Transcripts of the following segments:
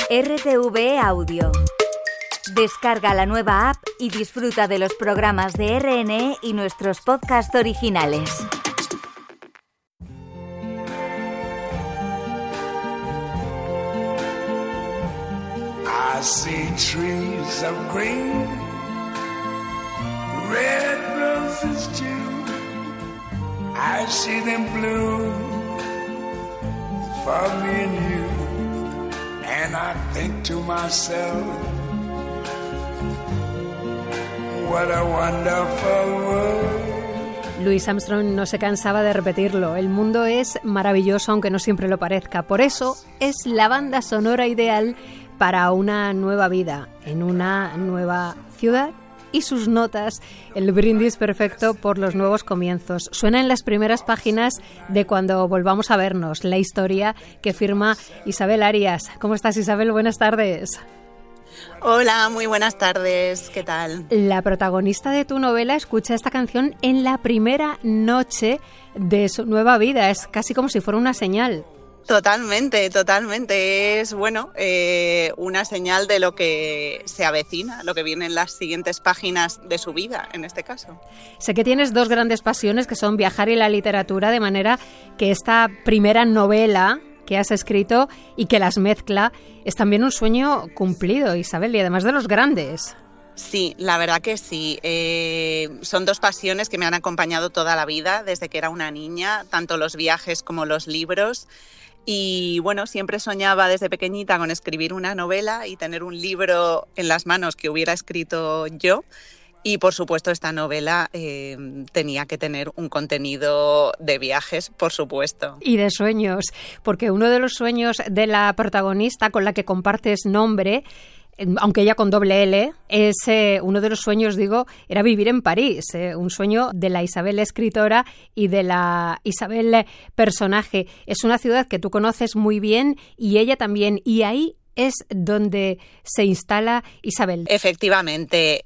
RTV Audio. Descarga la nueva app y disfruta de los programas de RNE y nuestros podcasts originales. I see trees of green, red roses too. I see them blue for me and you. And I think to myself, what a wonderful world. Louis Armstrong no se cansaba de repetirlo. El mundo es maravilloso, aunque no siempre lo parezca. Por eso es la banda sonora ideal para una nueva vida, en una nueva ciudad, y sus notas, el brindis perfecto por los nuevos comienzos. Suena en las primeras páginas de Cuando volvamos a vernos, la historia que firma Isabel Arias. ¿Cómo estás, Isabel? Buenas tardes. Hola, muy buenas tardes. ¿Qué tal? La protagonista de tu novela escucha esta canción en la primera noche de su nueva vida. Es casi como si fuera una señal. Totalmente. Es, una señal de lo que se avecina, lo que viene en las siguientes páginas de su vida, en este caso. Sé que tienes dos grandes pasiones, que son viajar y la literatura, de manera que esta primera novela que has escrito y que las mezcla es también un sueño cumplido, Isabel, y además de los grandes. Sí, la verdad que sí. Son dos pasiones que me han acompañado toda la vida, desde que era una niña, tanto los viajes como los libros. Y bueno, siempre soñaba desde pequeñita con escribir una novela y tener un libro en las manos que hubiera escrito yo. Y por supuesto esta novela tenía que tener un contenido de viajes, por supuesto. Y de sueños, porque uno de los sueños de la protagonista con la que compartes nombre, aunque ella con doble L, es uno de los sueños, era vivir en París, un sueño de la Isabel escritora y de la Isabel personaje. Es una ciudad que tú conoces muy bien y ella también, y ahí es donde se instala Isabel. Efectivamente,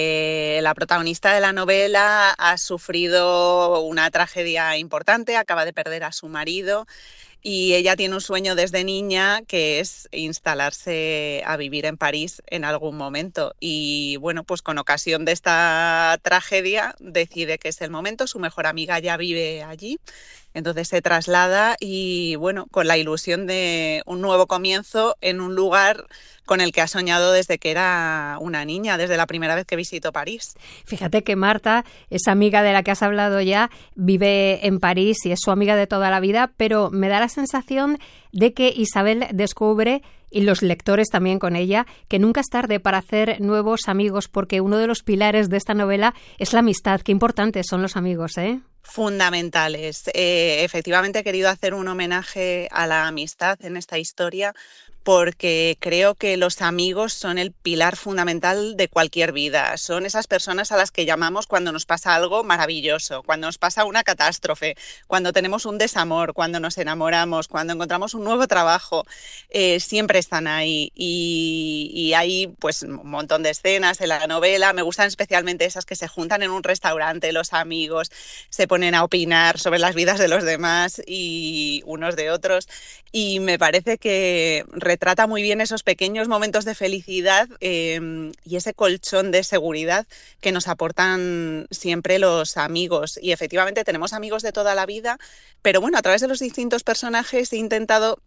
la protagonista de la novela ha sufrido una tragedia importante, acaba de perder a su marido. Y ella tiene un sueño desde niña, que es instalarse a vivir en París en algún momento. Y bueno, pues con ocasión de esta tragedia decide que es el momento. Su mejor amiga ya vive allí. Entonces se traslada y bueno, con la ilusión de un nuevo comienzo en un lugar con el que ha soñado desde que era una niña, desde la primera vez que visitó París. Fíjate que Marta, esa amiga de la que has hablado ya, vive en París y es su amiga de toda la vida, pero me da la sensación de que Isabel descubre, y los lectores también con ella, que nunca es tarde para hacer nuevos amigos, porque uno de los pilares de esta novela es la amistad. Qué importantes son los amigos, ¿eh? Fundamentales. Efectivamente he querido hacer un homenaje a la amistad en esta historia, porque creo que los amigos son el pilar fundamental de cualquier vida. Son esas personas a las que llamamos cuando nos pasa algo maravilloso, cuando nos pasa una catástrofe, cuando tenemos un desamor, cuando nos enamoramos, cuando encontramos un nuevo trabajo. Siempre están ahí y hay pues un montón de escenas en la novela. Me gustan especialmente esas que se juntan en un restaurante, los amigos se ponen a opinar sobre las vidas de los demás y unos de otros. Y me parece que retrata muy bien esos pequeños momentos de felicidad y ese colchón de seguridad que nos aportan siempre los amigos. Y efectivamente tenemos amigos de toda la vida, pero bueno, a través de los distintos personajes he intentado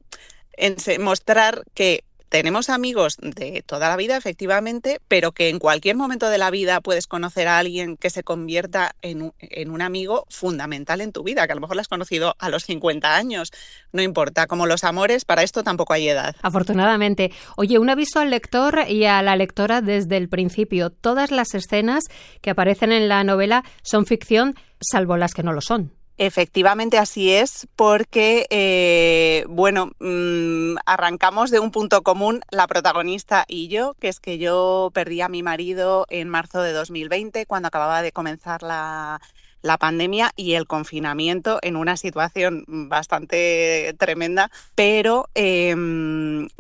mostrar que tenemos amigos de toda la vida, efectivamente, pero que en cualquier momento de la vida puedes conocer a alguien que se convierta en un amigo fundamental en tu vida, que a lo mejor lo has conocido a los 50 años. No importa, como los amores, para esto tampoco hay edad. Afortunadamente. Oye, un aviso al lector y a la lectora desde el principio. Todas las escenas que aparecen en la novela son ficción, salvo las que no lo son. Efectivamente así es, porque arrancamos de un punto común la protagonista y yo, que es que yo perdí a mi marido en marzo de 2020, cuando acababa de comenzar la pandemia y el confinamiento, en una situación bastante tremenda, pero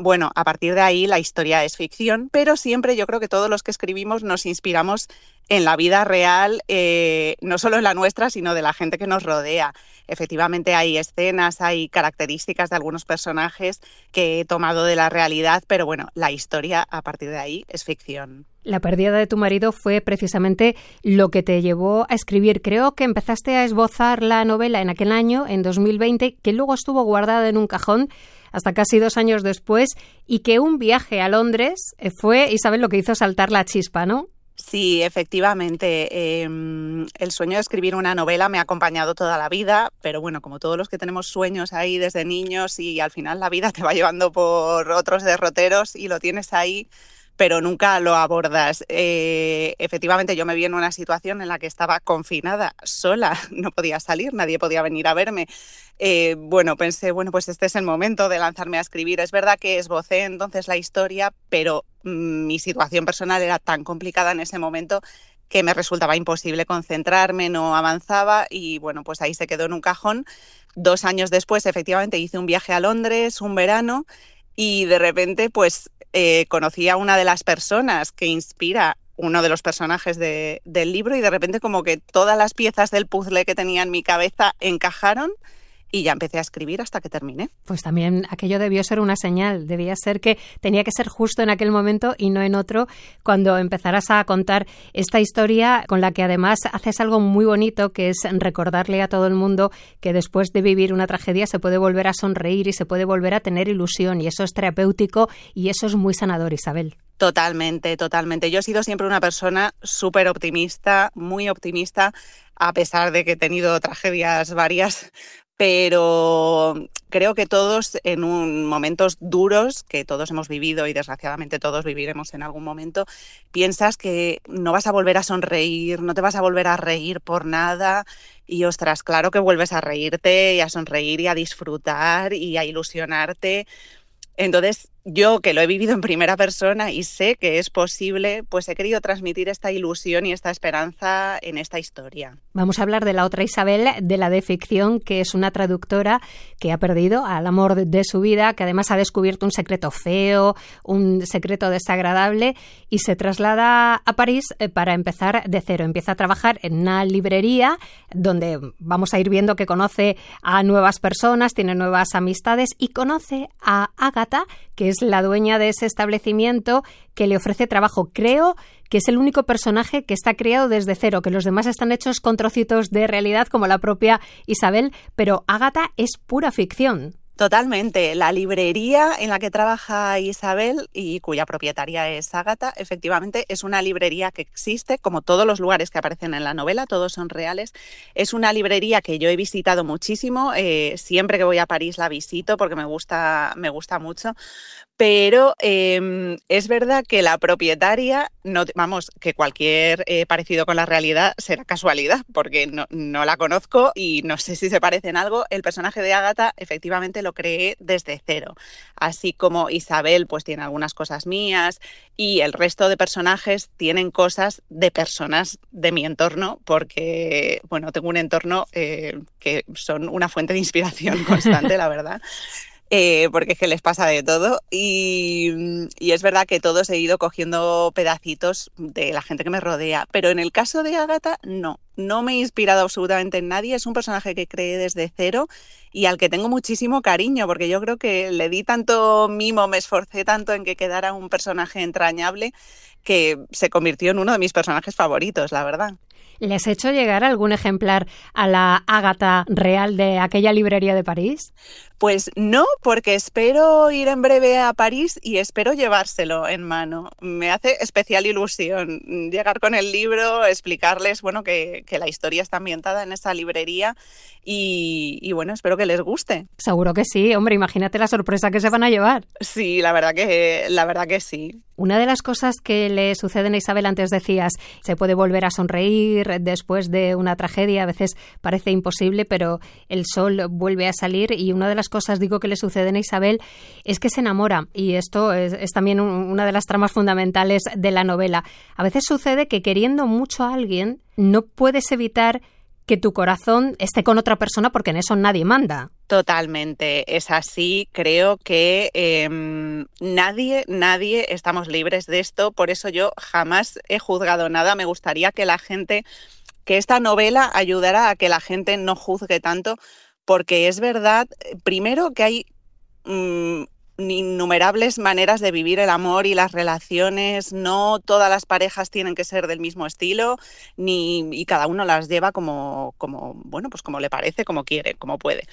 bueno, a partir de ahí la historia es ficción, pero siempre yo creo que todos los que escribimos nos inspiramos en la vida real, no solo en la nuestra, sino de la gente que nos rodea. Efectivamente hay escenas, hay características de algunos personajes que he tomado de la realidad, pero bueno, la historia a partir de ahí es ficción. La pérdida de tu marido fue precisamente lo que te llevó a escribir. Creo que empezaste a esbozar la novela en aquel año, en 2020, que luego estuvo guardada en un cajón hasta casi 2 años después, y que un viaje a Londres fue, Isabel, lo que hizo saltar la chispa, ¿no? Sí, efectivamente. El sueño de escribir una novela me ha acompañado toda la vida, pero bueno, como todos los que tenemos sueños ahí desde niños, y al final la vida te va llevando por otros derroteros y lo tienes ahí, pero nunca lo abordas. Efectivamente, yo me vi en una situación en la que estaba confinada, sola, no podía salir, nadie podía venir a verme. Bueno, pensé, pues este es el momento de lanzarme a escribir. Es verdad que esbocé entonces la historia, pero mi situación personal era tan complicada en ese momento que me resultaba imposible concentrarme, no avanzaba y bueno, pues ahí se quedó en un cajón. 2 años después, efectivamente, hice un viaje a Londres, un verano, y de repente pues conocí a una de las personas que inspira uno de los personajes del libro, y de repente como que todas las piezas del puzzle que tenía en mi cabeza encajaron y ya empecé a escribir hasta que terminé. Pues también aquello debió ser una señal, debía ser que tenía que ser justo en aquel momento y no en otro, cuando empezaras a contar esta historia con la que además haces algo muy bonito, que es recordarle a todo el mundo que después de vivir una tragedia se puede volver a sonreír y se puede volver a tener ilusión, y eso es terapéutico y eso es muy sanador, Isabel. Totalmente, totalmente. Yo he sido siempre una persona súper optimista, muy optimista, a pesar de que he tenido tragedias varias, pero creo que todos en momentos duros que todos hemos vivido y desgraciadamente todos viviremos en algún momento, piensas que no vas a volver a sonreír, no te vas a volver a reír por nada y ostras, claro que vuelves a reírte y a sonreír y a disfrutar y a ilusionarte. Entonces, yo que lo he vivido en primera persona y sé que es posible, pues he querido transmitir esta ilusión y esta esperanza en esta historia. Vamos a hablar de la otra Isabel, de la de ficción, que es una traductora que ha perdido al amor de su vida, que además ha descubierto un secreto feo, un secreto desagradable, y se traslada a París para empezar de cero. Empieza a trabajar en una librería donde vamos a ir viendo que conoce a nuevas personas, tiene nuevas amistades y conoce a Ágata, que es la dueña de ese establecimiento, que le ofrece trabajo. Creo que es el único personaje que está creado desde cero, que los demás están hechos con trocitos de realidad, como la propia Isabel, pero Ágata es pura ficción. Totalmente. La librería en la que trabaja Isabel y cuya propietaria es Ágata, efectivamente es una librería que existe, como todos los lugares que aparecen en la novela, todos son reales. Es una librería que yo he visitado muchísimo, siempre que voy a París la visito porque me gusta mucho. Pero es verdad que la propietaria, que cualquier parecido con la realidad será casualidad, porque no la conozco y no sé si se parece en algo. El personaje de Ágata efectivamente lo creé desde cero, así como Isabel pues tiene algunas cosas mías y el resto de personajes tienen cosas de personas de mi entorno, porque bueno, tengo un entorno que son una fuente de inspiración constante, la verdad. Porque es que les pasa de todo y es verdad que todos he ido cogiendo pedacitos de la gente que me rodea, pero en el caso de Ágata no me he inspirado absolutamente en nadie, es un personaje que creé desde cero y al que tengo muchísimo cariño, porque yo creo que le di tanto mimo, me esforcé tanto en que quedara un personaje entrañable que se convirtió en uno de mis personajes favoritos, la verdad. ¿Le has hecho llegar algún ejemplar a la Ágata real de aquella librería de París? Pues no, porque espero ir en breve a París y espero llevárselo en mano. Me hace especial ilusión llegar con el libro, explicarles que la historia está ambientada en esa librería y bueno, espero que les guste. Seguro que sí, hombre, imagínate la sorpresa que se van a llevar. Sí, la verdad que sí. Una de las cosas que le suceden a Isabel, antes decías, se puede volver a sonreír después de una tragedia, a veces parece imposible, pero el sol vuelve a salir, y una de las cosas, digo, que le suceden a Isabel es que se enamora, y esto es también una de las tramas fundamentales de la novela. A veces sucede que queriendo mucho a alguien no puedes evitar que tu corazón esté con otra persona porque en eso nadie manda. Totalmente, es así. Creo que nadie estamos libres de esto. Por eso yo jamás he juzgado nada. Me gustaría que esta novela ayudara a que la gente no juzgue tanto, porque es verdad, primero, que hay innumerables maneras de vivir el amor y las relaciones. No todas las parejas tienen que ser del mismo estilo, y cada uno las lleva como le parece, como quiere, como puede.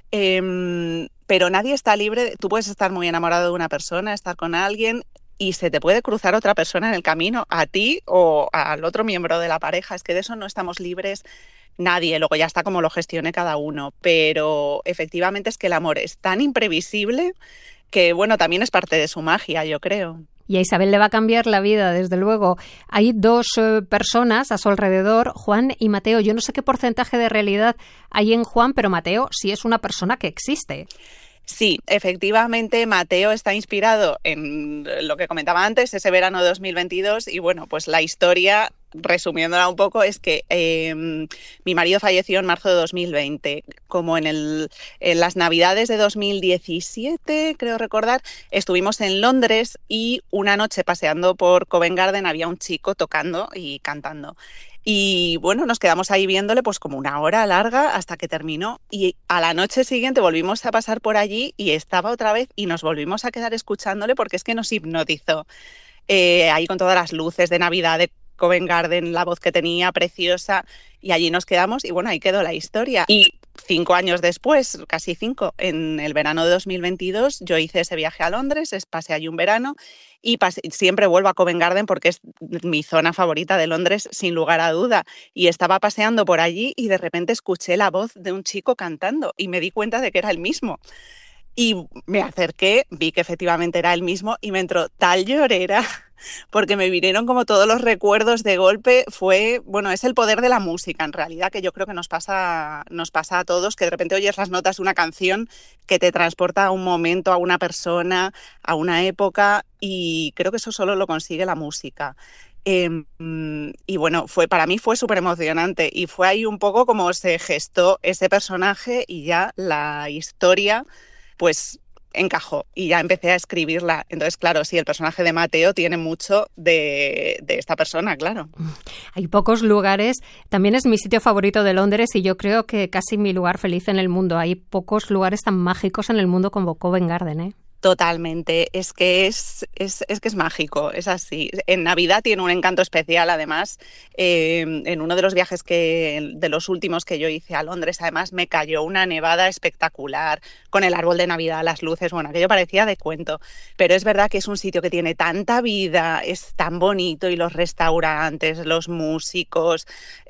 Pero nadie está libre. Tú puedes estar muy enamorado de una persona, estar con alguien, y se te puede cruzar otra persona en el camino, a ti o al otro miembro de la pareja. Es que de eso no estamos libres nadie. Luego ya está como lo gestione cada uno. Pero efectivamente es que el amor es tan imprevisible que, bueno, también es parte de su magia, yo creo. Y a Isabel le va a cambiar la vida, desde luego. Hay dos personas a su alrededor, Juan y Mateo. Yo no sé qué porcentaje de realidad hay en Juan, pero Mateo sí es una persona que existe. Sí, efectivamente, Mateo está inspirado en lo que comentaba antes, ese verano de 2022, y bueno, pues la historia, resumiéndola un poco, es que mi marido falleció en marzo de 2020. Como en las Navidades de 2017, creo recordar, estuvimos en Londres y una noche paseando por Covent Garden había un chico tocando y cantando. Y bueno, nos quedamos ahí viéndole pues como una hora larga hasta que terminó, y a la noche siguiente volvimos a pasar por allí y estaba otra vez y nos volvimos a quedar escuchándole porque es que nos hipnotizó. Ahí con todas las luces de Navidad de Covent Garden, la voz que tenía preciosa, y allí nos quedamos y bueno, ahí quedó la historia. Y 5 años después, casi 5, en el verano de 2022, yo hice ese viaje a Londres, pasé allí un verano y siempre vuelvo a Covent Garden porque es mi zona favorita de Londres, sin lugar a duda. Y estaba paseando por allí y de repente escuché la voz de un chico cantando y me di cuenta de que era el mismo. Y me acerqué, vi que efectivamente era el mismo y me entró tal llorera porque me vinieron como todos los recuerdos de golpe. Es el poder de la música en realidad, que yo creo que nos pasa a todos, que de repente oyes las notas de una canción que te transporta a un momento, a una persona, a una época, y creo que eso solo lo consigue la música. Y bueno, para mí fue súper emocionante y fue ahí un poco como se gestó ese personaje y ya la historia pues encajó y ya empecé a escribirla. Entonces, claro, sí, el personaje de Mateo tiene mucho de esta persona, claro. Hay pocos lugares, también es mi sitio favorito de Londres y yo creo que casi mi lugar feliz en el mundo. Hay pocos lugares tan mágicos en el mundo como Covent Garden, ¿eh? Totalmente, es que es mágico, es así. En Navidad tiene un encanto especial, además. En uno de los viajes de los últimos que yo hice a Londres, además me cayó una nevada espectacular, con el árbol de Navidad, las luces, bueno, aquello parecía de cuento. Pero es verdad que es un sitio que tiene tanta vida, es tan bonito, y los restaurantes, los músicos,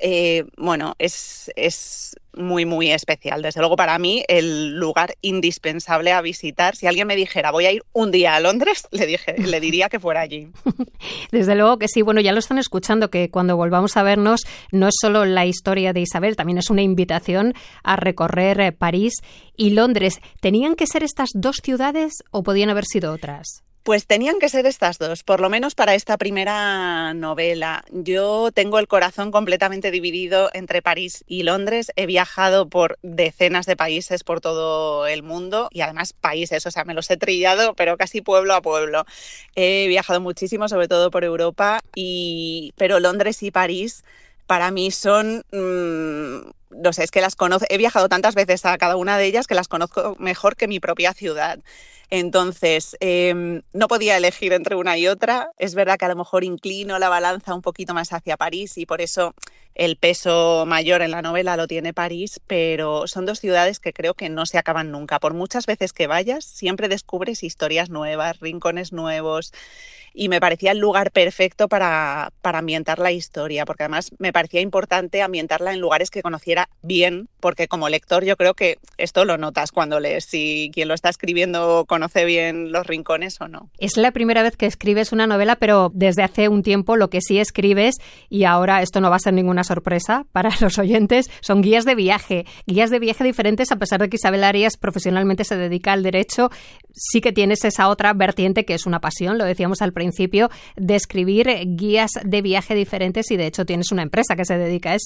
es muy, muy especial. Desde luego, para mí, el lugar indispensable a visitar. Si alguien me dijera, voy a ir un día a Londres, le diría que fuera allí. Desde luego que sí. Bueno, ya lo están escuchando, que cuando volvamos a vernos no es solo la historia de Isabel, también es una invitación a recorrer París y Londres. ¿Tenían que ser estas dos ciudades o podían haber sido otras? Pues tenían que ser estas dos, por lo menos para esta primera novela. Yo tengo el corazón completamente dividido entre París y Londres. He viajado por decenas de países por todo el mundo y además países, o sea, me los he trillado, pero casi pueblo a pueblo. He viajado muchísimo, sobre todo por Europa, pero Londres y París para mí son... no sé, es que las conozco, he viajado tantas veces a cada una de ellas que las conozco mejor que mi propia ciudad. Entonces, no podía elegir entre una y otra. Es verdad que a lo mejor inclino la balanza un poquito más hacia París y por eso el peso mayor en la novela lo tiene París, pero son dos ciudades que creo que no se acaban nunca. Por muchas veces que vayas, siempre descubres historias nuevas, rincones nuevos, y me parecía el lugar perfecto para ambientar la historia, porque además me parecía importante ambientarla en lugares que conociera bien, porque como lector yo creo que esto lo notas cuando lees, si quien lo está escribiendo conoce bien los rincones o no. Es la primera vez que escribes una novela, pero desde hace un tiempo lo que sí escribes, y ahora esto no va a ser ninguna sorpresa para los oyentes, son guías de viaje diferentes. A pesar de que Isabel Arias profesionalmente se dedica al derecho, sí que tienes esa otra vertiente que es una pasión, lo decíamos al principio, de escribir guías de viaje diferentes, y de hecho tienes una empresa que se dedica a esto.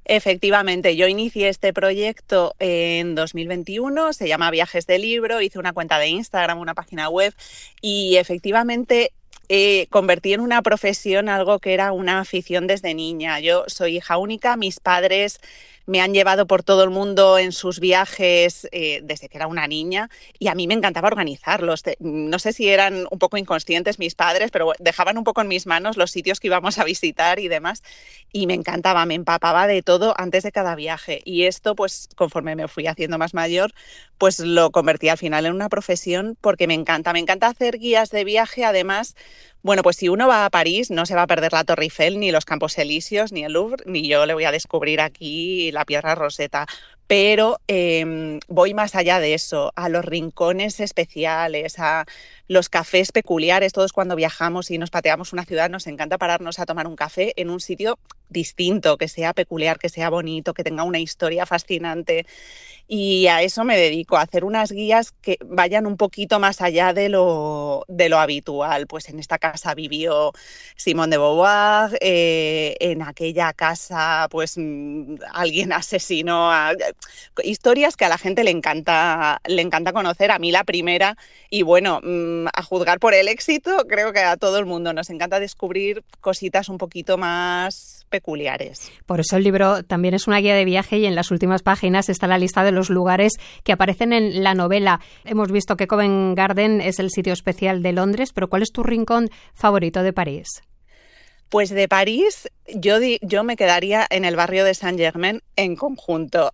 Efectivamente, yo inicié este proyecto en 2021, se llama Viajes de Libro, hice una cuenta de Instagram, una página web y efectivamente convertí en una profesión algo que era una afición desde niña. Yo soy hija única, mis padres me han llevado por todo el mundo en sus viajes desde que era una niña y a mí me encantaba organizarlos. No sé si eran un poco inconscientes mis padres, pero dejaban un poco en mis manos los sitios que íbamos a visitar y demás y me encantaba, me empapaba de todo antes de cada viaje y esto pues conforme me fui haciendo más mayor pues lo convertí al final en una profesión porque me encanta hacer guías de viaje. Además, bueno, pues si uno va a París no se va a perder la Torre Eiffel, ni los Campos Elíseos, ni el Louvre, ni yo le voy a descubrir aquí la Piedra Roseta. Pero voy más allá de eso, a los rincones especiales, a los cafés peculiares. Todos cuando viajamos y nos pateamos una ciudad nos encanta pararnos a tomar un café en un sitio distinto, que sea peculiar, que sea bonito, que tenga una historia fascinante. Y a eso me dedico, a hacer unas guías que vayan un poquito más allá de lo habitual. Pues en esta casa vivió Simone de Beauvoir, en aquella casa pues alguien asesinó a... Historias que a la gente le encanta conocer, a mí la primera, y bueno, a juzgar por el éxito, creo que a todo el mundo nos encanta descubrir cositas un poquito más peculiares. Por eso el libro también es una guía de viaje y en las últimas páginas está la lista de los lugares que aparecen en la novela. Hemos visto que Covent Garden es el sitio especial de Londres, pero ¿cuál es tu rincón favorito de París? Pues de París yo me quedaría en el barrio de Saint-Germain en conjunto.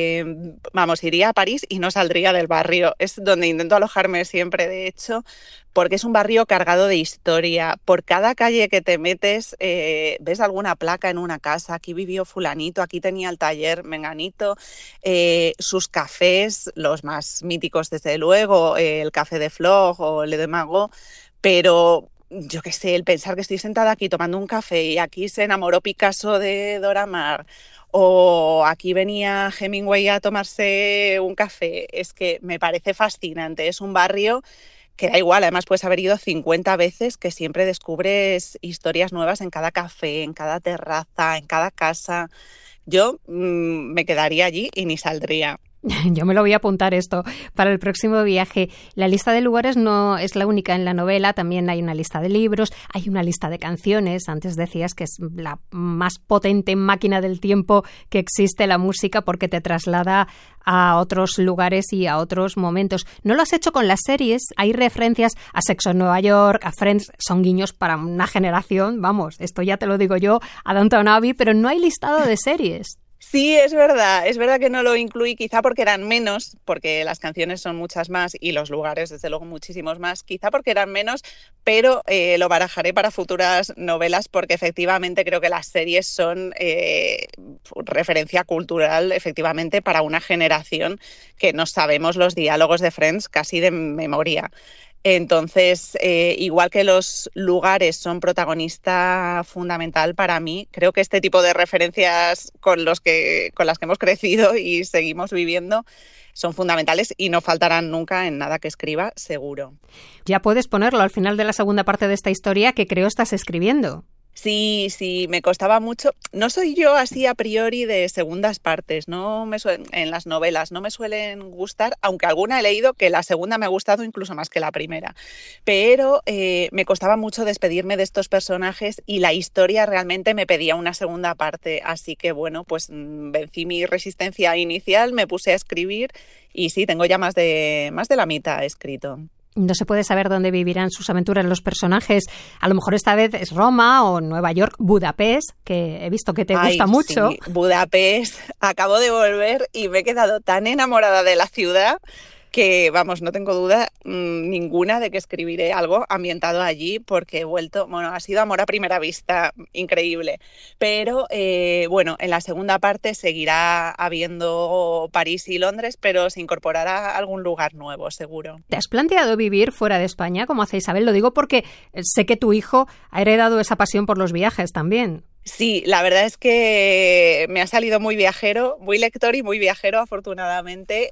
Iría a París y no saldría del barrio. Es donde intento alojarme siempre, de hecho, porque es un barrio cargado de historia. Por cada calle que te metes ves alguna placa en una casa. Aquí vivió fulanito, aquí tenía el taller menganito. Sus cafés, los más míticos desde luego, el Café de Flore o Le de Magot, pero... yo qué sé, el pensar que estoy sentada aquí tomando un café y aquí se enamoró Picasso de Dora Maar o aquí venía Hemingway a tomarse un café, es que me parece fascinante. Es un barrio que da igual, además puedes haber ido 50 veces, que siempre descubres historias nuevas en cada café, en cada terraza, en cada casa. Yo me quedaría allí y ni saldría. Yo me lo voy a apuntar esto para el próximo viaje. La lista de lugares no es la única en la novela, también hay una lista de libros, hay una lista de canciones. Antes decías que es la más potente máquina del tiempo que existe la música porque te traslada a otros lugares y a otros momentos. No lo has hecho con las series, hay referencias a Sexo en Nueva York, a Friends, son guiños para una generación, vamos, esto ya te lo digo yo, a Downton Abbey, pero no hay listado de series. Sí, es verdad que no lo incluí, quizá porque eran menos, porque las canciones son muchas más y los lugares desde luego muchísimos más, quizá porque eran menos, pero lo barajaré para futuras novelas porque efectivamente creo que las series son referencia cultural efectivamente para una generación que no sabemos los diálogos de Friends casi de memoria. Entonces, igual que los lugares son protagonista fundamental para mí, creo que este tipo de referencias con las que hemos crecido y seguimos viviendo son fundamentales y no faltarán nunca en nada que escriba, seguro. Ya puedes ponerlo al final de la segunda parte de esta historia que creo estás escribiendo. Sí, me costaba mucho. No soy yo así a priori de segundas partes, en las novelas no me suelen gustar, aunque alguna he leído que la segunda me ha gustado incluso más que la primera. Pero me costaba mucho despedirme de estos personajes y la historia realmente me pedía una segunda parte. Así que bueno, pues vencí mi resistencia inicial, me puse a escribir y sí, tengo ya más de la mitad escrito. No se puede saber dónde vivirán sus aventuras los personajes. A lo mejor esta vez es Roma o Nueva York, Budapest, que he visto que te gusta mucho. Sí, Budapest. Acabo de volver y me he quedado tan enamorada de la ciudad que, vamos, no tengo duda ninguna de que escribiré algo ambientado allí porque he vuelto, ha sido amor a primera vista, increíble. Pero, en la segunda parte seguirá habiendo París y Londres, pero se incorporará algún lugar nuevo, seguro. ¿Te has planteado vivir fuera de España, como hace Isabel? Lo digo porque sé que tu hijo ha heredado esa pasión por los viajes también. Sí, la verdad es que me ha salido muy viajero, muy lector y muy viajero, afortunadamente.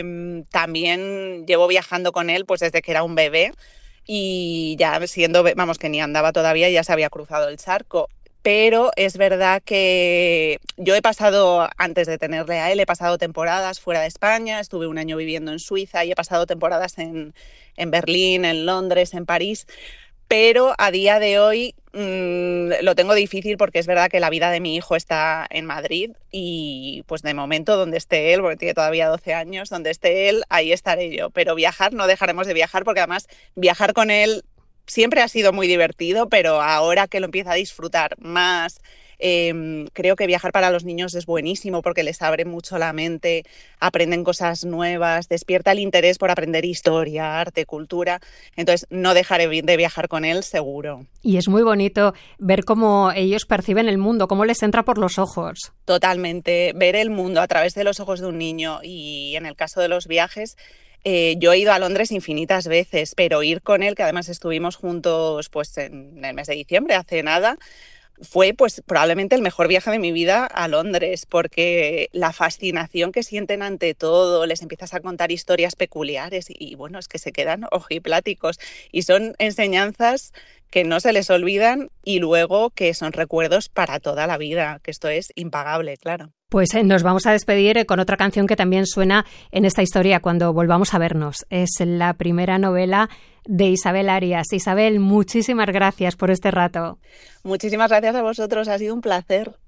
También llevo viajando con él pues desde que era un bebé y ya siendo, que ni andaba todavía, ya se había cruzado el charco. pero es verdad que yo he pasado, antes de tenerle a él, he pasado temporadas fuera de España, estuve un año viviendo en Suiza y he pasado temporadas en Berlín, en Londres, en París, pero a día de hoy lo tengo difícil porque es verdad que la vida de mi hijo está en Madrid y pues de momento donde esté él, porque tiene todavía 12 años, donde esté él, ahí estaré yo, pero viajar no dejaremos de viajar porque además viajar con él siempre ha sido muy divertido, pero ahora que lo empieza a disfrutar más, creo que viajar para los niños es buenísimo porque les abre mucho la mente, aprenden cosas nuevas, despierta el interés por aprender historia, arte, cultura. Entonces no dejaré de viajar con él seguro. Y es muy bonito ver cómo ellos perciben el mundo, cómo les entra por los ojos. Totalmente, ver el mundo a través de los ojos de un niño y en el caso de los viajes, yo he ido a Londres infinitas veces, pero ir con él, que además estuvimos juntos pues en el mes de diciembre, hace nada, fue pues probablemente el mejor viaje de mi vida a Londres, porque la fascinación que sienten ante todo, les empiezas a contar historias peculiares y bueno, es que se quedan ojipláticos y son enseñanzas que no se les olvidan y luego que son recuerdos para toda la vida, que esto es impagable, claro. Pues nos vamos a despedir con otra canción que también suena en esta historia cuando volvamos a vernos. Es la primera novela de Isabel Arias. Isabel, muchísimas gracias por este rato. Muchísimas gracias a vosotros, ha sido un placer.